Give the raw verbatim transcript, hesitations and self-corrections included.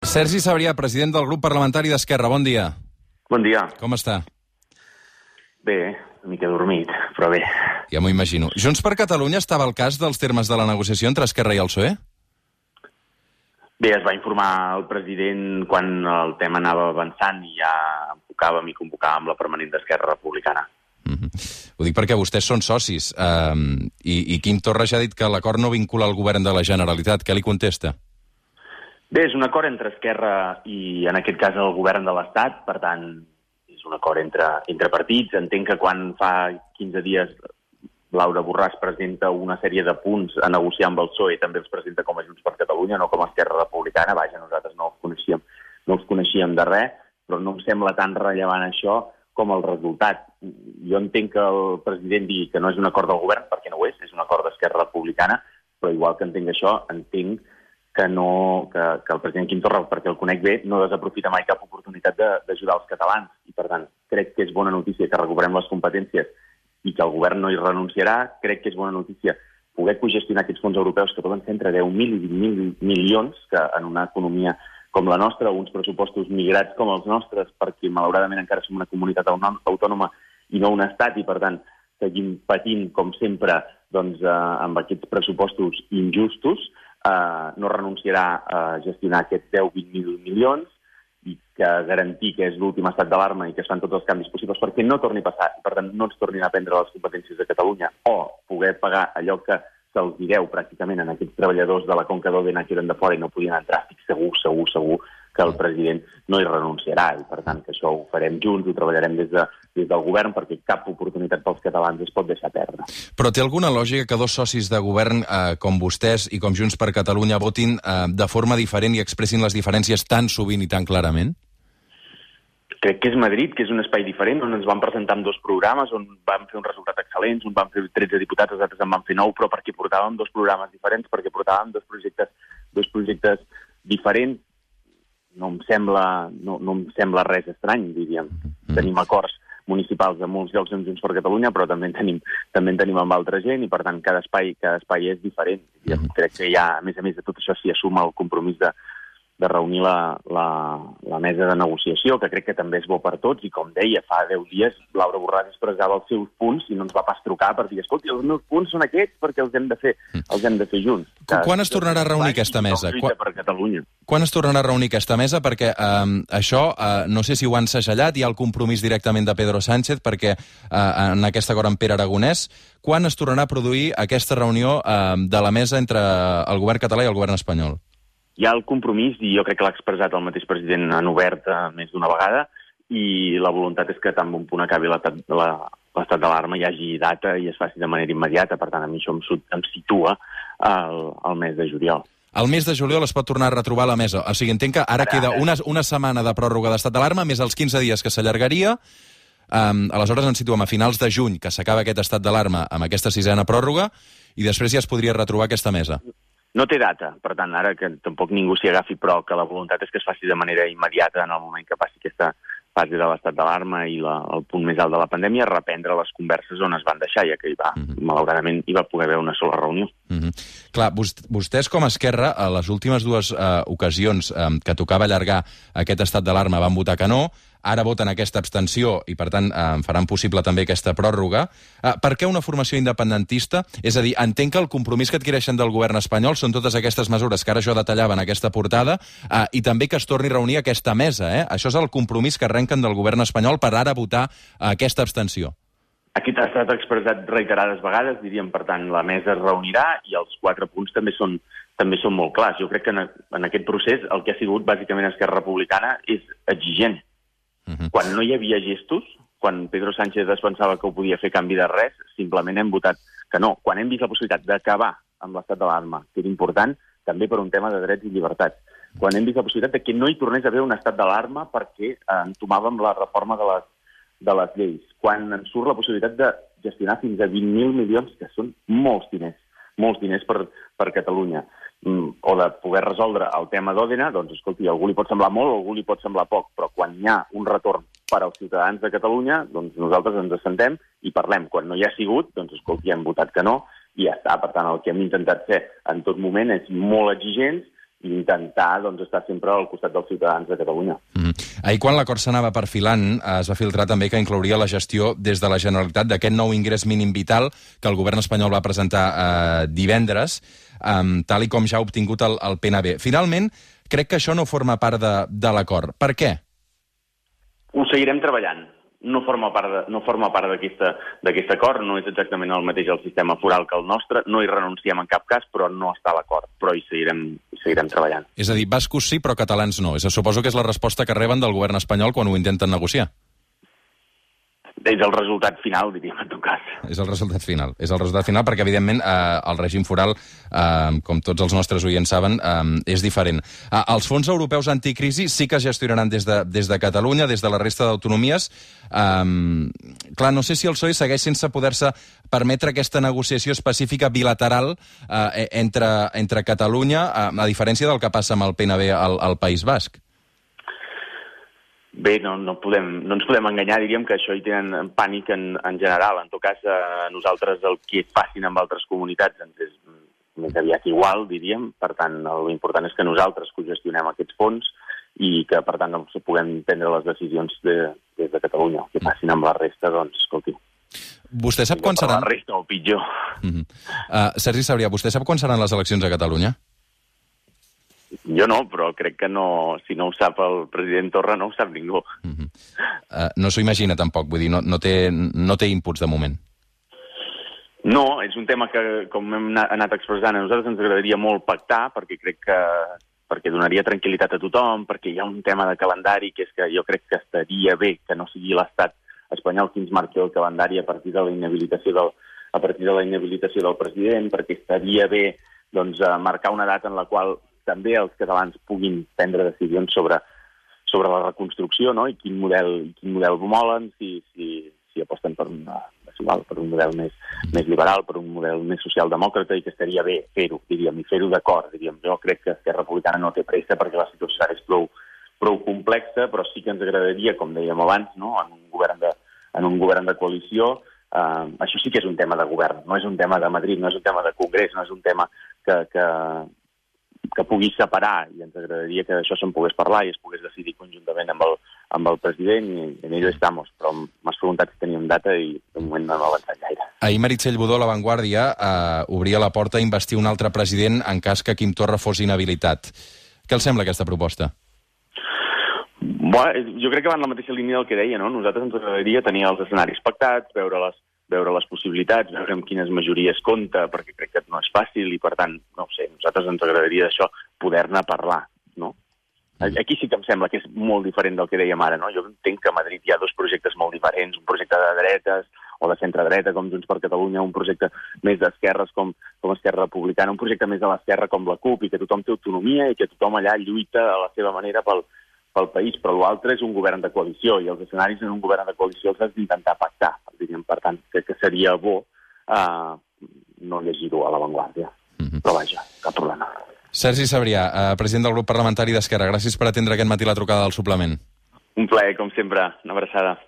Sergi Sabrià, president del grup parlamentari d'Esquerra. Bon dia. Bon dia. Com està? Bé, una mica dormit, però bé. Ja m'ho imagino. Junts per Catalunya estava al cas dels termes de la negociació entre Esquerra i el P S O E? Bé, es va informar el president quan el tema anava avançant i ja enfocàvem i convocàvem la permanent d'Esquerra Republicana. Mm-hmm. Ho dic perquè vostès són socis um, i, i Quim Torra ja ha dit que l'acord no vincula el govern de la Generalitat. Què li contesta? Bé, és un acord entre Esquerra i, en aquest cas, el govern de l'Estat. Per tant, és un acord entre, entre partits. Entenc que quan fa quinze dies Laura Borràs presenta una sèrie de punts a negociar amb el P S O E, també els presenta com a Junts per Catalunya, no com a Esquerra Republicana. Vaja, nosaltres no els coneixíem, no els coneixíem de res, però no em sembla tan rellevant això com el resultat. Jo entenc que el president digui que no és un acord del govern, perquè no ho és, és un acord d'Esquerra Republicana, però igual que entenc això, entenc que, no, que, que el president Quim Torra, perquè el conec bé, no desaprofita mai cap oportunitat d'ajudar els catalans. I, per tant, crec que és bona notícia que recuperem les competències i que el govern no hi renunciarà. Crec que és bona notícia poder cogestionar aquests fons europeus que poden ser entre deu mil i vint mil milions, que en una economia com la nostra, uns pressupostos migrats com els nostres, perquè malauradament encara som una comunitat autònoma i no un estat, i per tant seguim patint, com sempre, doncs, eh, amb aquests pressupostos injustos, eh, no renunciarà a gestionar aquests deu a vint mil milions, i que garantir que és l'últim estat d'alarma i que es fan tots els canvis possibles perquè no torni a passar, i per tant no ens tornin a prendre les competències de Catalunya, o poder pagar allò que se'ls deu pràcticament en aquests treballadors de la Conca d'Òdena que eren de fora i no podien entrar. Estic segur, segur, segur que el president no hi renunciarà, i per tant que això ho farem junts, ho treballarem des, de, des del govern, perquè cap oportunitat pels catalans es pot deixar perdre. Però té alguna lògica que dos socis de govern eh, com vostès i com Junts per Catalunya votin eh, de forma diferent i expressin les diferències tan sovint i tan clarament? Crec que és Madrid, que és un espai diferent, on ens van presentar amb dos programes, on vam fer un resultat excel·lent, on vam fer tretze diputats, els altres en van fer nou, però perquè portàvem dos programes diferents, perquè portàvem dos projectes, dos projectes diferents. No em sembla, no, no em sembla res estrany, diríem. Mm. Tenim acords municipals a molts llocs amb Junts per Catalunya, però també en tenim, també en tenim amb altra gent, i per tant cada espai, cada espai és diferent. Mm. Crec que ja, a més a més de tot això, s'hi assuma el compromís de, de reunir la, la, la mesa de negociació, que crec que també és bo per tots, i com deia, fa deu dies Laura Borràs expressava els seus punts i no ens va pas trucar per dir, escolti, els meus punts són aquests perquè els hem de fer, els hem de fer junts. Que, Quan es tornarà a reunir aquesta mesa? Quan, per Catalunya. Quan es tornarà a reunir aquesta mesa? Perquè eh, això, eh, no sé si ho han segellat, hi ha el compromís directament de Pedro Sánchez, perquè eh, en aquest acord amb Pere Aragonès, quan es tornarà a produir aquesta reunió eh, de la mesa entre el govern català i el govern espanyol? Hi ha el compromís, i jo crec que l'ha expressat el mateix president en obert eh, més d'una vegada, i la voluntat és que tan bon punt acabi l'estat d'alarma hi hagi data i es faci de manera immediata. Per tant, a mi això em, em situa al, al mes de juliol. El mes de juliol es pot tornar a retrobar a la mesa. O sigui, entenc que ara, ara queda una, una setmana de pròrroga d'estat d'alarma, més els quinze dies que s'allargaria. Um, aleshores ens situem a finals de juny, que s'acaba aquest estat d'alarma amb aquesta sisena pròrroga, i després ja es podria retrobar aquesta mesa. No té data, per tant, ara que tampoc ningú s'hi agafi, però que la voluntat és que es faci de manera immediata en el moment que passi aquesta fase de l'estat d'alarma i la, el punt més alt de la pandèmia, reprendre les converses on es van deixar, ja que hi va, mm-hmm. malauradament hi va poder haver una sola reunió. Mm-hmm. Clar, vostès com a Esquerra, a les últimes dues eh, ocasions eh, que tocava allargar aquest estat d'alarma van votar que no, ara voten aquesta abstenció i, per tant, eh, faran possible també aquesta pròrroga. Eh, per què una formació independentista? És a dir, entenc que el compromís que adquireixen del govern espanyol són totes aquestes mesures que ara jo detallava en aquesta portada eh, i també que es torni a reunir aquesta mesa. Eh? Això és el compromís que arrenquen del govern espanyol per ara votar eh, aquesta abstenció. Aquest ha estat expressat reiterades vegades, diríem, per tant, la mesa es reunirà i els quatre punts també són, també són molt clars. Jo crec que en, en aquest procés el que ha sigut bàsicament Esquerra Republicana és exigent. Uh-huh. Quan no hi havia gestos, quan Pedro Sánchez es pensava que ho podia fer canvi de res, simplement hem votat que no. Quan hem vist la possibilitat d'acabar amb l'estat d'alarma, que era important també per un tema de drets i llibertats, quan hem vist la possibilitat de que no hi tornés a haver un estat d'alarma perquè eh, entomàvem la reforma de les, de les lleis, quan ens surt la possibilitat de gestionar fins a vint mil milions, que són molts diners, molts diners per, per Catalunya, mm, o de poder resoldre el tema d'Òdena, doncs, escolti, a algú li pot semblar molt, a algú li pot semblar poc, però quan hi ha un retorn per als ciutadans de Catalunya, doncs nosaltres ens assentem i parlem. Quan no hi ha sigut, doncs, escolti, hem votat que no, i ja està. Per tant, el que hem intentat fer en tot moment és molt exigents i intentar doncs, estar sempre al costat dels ciutadans de Catalunya. Mm. Ahir, quan l'acord s'anava perfilant, es va filtrar també que inclouria la gestió des de la Generalitat d'aquest nou ingrés mínim vital que el govern espanyol va presentar eh, divendres, eh, tal i com ja ha obtingut el, el P N B. Finalment, crec que això no forma part de, de l'acord. Per què? Ho seguirem treballant. No forma part de, no forma part d'aquest acord, no és exactament el mateix el sistema foral que el nostre, no hi renunciem en cap cas, però no està a l'acord, però hi seguirem, hi seguirem treballant. És a dir, bascos sí, però catalans no. És a, suposo que és la resposta que reben del govern espanyol quan ho intenten negociar. És el resultat final, diríem, en tot cas. És el resultat final. És el resultat final perquè, evidentment, eh, el règim foral, eh, com tots els nostres oients saben, eh, és diferent. Eh, els fons europeus anticrisi sí que es gestionaran des de, des de Catalunya, des de la resta d'autonomies. Eh, clar, no sé si el P S O E segueix sense poder-se permetre aquesta negociació específica bilateral eh, entre, entre Catalunya, eh, a diferència del que passa amb el P N B al, al País Basc. Bé, no, no, podem, no ens podem enganyar, diríem que això hi tenen pànic en, en general. En tot cas, a nosaltres el que facin amb altres comunitats ens és més aviat igual, diríem. Per tant, l'important és que nosaltres gestionem aquests fons i que, per tant, doncs, puguem prendre les decisions de, des de Catalunya. El que facin amb la resta, doncs, escolti. Vostè sap quan seran... La resta o pitjor. Uh-huh. uh, Sergi Sabrià, vostè sap quan seran les eleccions a Catalunya? Jo no, però crec que no, si no ho sap el president Torra, no ho sap ningú. Uh-huh. uh, no s'ho imagina tampoc, vull dir, no, no, té, no té inputs de moment. No, és un tema que, com hem anat expressant, a nosaltres ens agradaria molt pactar, perquè crec que perquè donaria tranquil·litat a tothom, perquè hi ha un tema de calendari que és que jo crec que estaria bé que no sigui l'estat espanyol qui ens marqui el calendari a partir de la inhabilitació del, a partir de la inhabilitació del president, perquè estaria bé doncs, marcar una data en la qual també els catalans puguin prendre decisions sobre, sobre la reconstrucció, no? I quin model, quin model volen, si, si, si aposten per, una, igual, per un model més, més liberal, per un model més socialdemòcrata, i que estaria bé fer-ho, diríem, i fer-ho d'acord, diríem. Jo crec que Esquerra Republicana no té pressa perquè la situació és prou, prou complexa, però sí que ens agradaria, com dèiem abans, no? en, un govern de, en un govern de coalició. Uh, això sí que és un tema de govern, no és un tema de Madrid, no és un tema de Congrés, no és un tema que... que que pugui separar, i ens agradaria que d'això se'n pogués parlar i es pogués decidir conjuntament amb el, amb el president, i en ello estamos. Però m'has preguntat si teníem data i de moment no hem avançat gaire. Ahir Meritxell Budó, a La Vanguardia, eh, obria la porta a investir un altre president en cas que Quim Torra fos inhabilitat. Què els sembla aquesta proposta? Bueno, jo crec que va en la mateixa línia del que deia, no? Nosaltres ens agradaria tenir els escenaris pactats, veure les veure les possibilitats, veure amb quines majories compta, perquè crec que no és fàcil i, per tant, no ho sé, a nosaltres ens agradaria d'això poder-ne parlar, no? Aquí sí que em sembla que és molt diferent del que dèiem ara, no? Jo entenc que a Madrid hi ha dos projectes molt diferents, un projecte de dretes o de centre-dreta com Junts per Catalunya, un projecte més d'esquerres com, com Esquerra Republicana, un projecte més de l'esquerra com la CUP, i que tothom té autonomia i que tothom allà lluita a la seva manera pel, pel país, però l'altre és un govern de coalició, i els escenaris en un govern de coalició els has d'intentar pactar, diríem. Per tant, crec que seria bo uh, no llegir-ho a La Vanguardia. Mm-hmm. Però vaja, cap problema. Sergi Sabrià, uh, president del grup parlamentari d'Esquerra, gràcies per atendre aquest matí la trucada del suplement. Un plaer, com sempre. Una abraçada.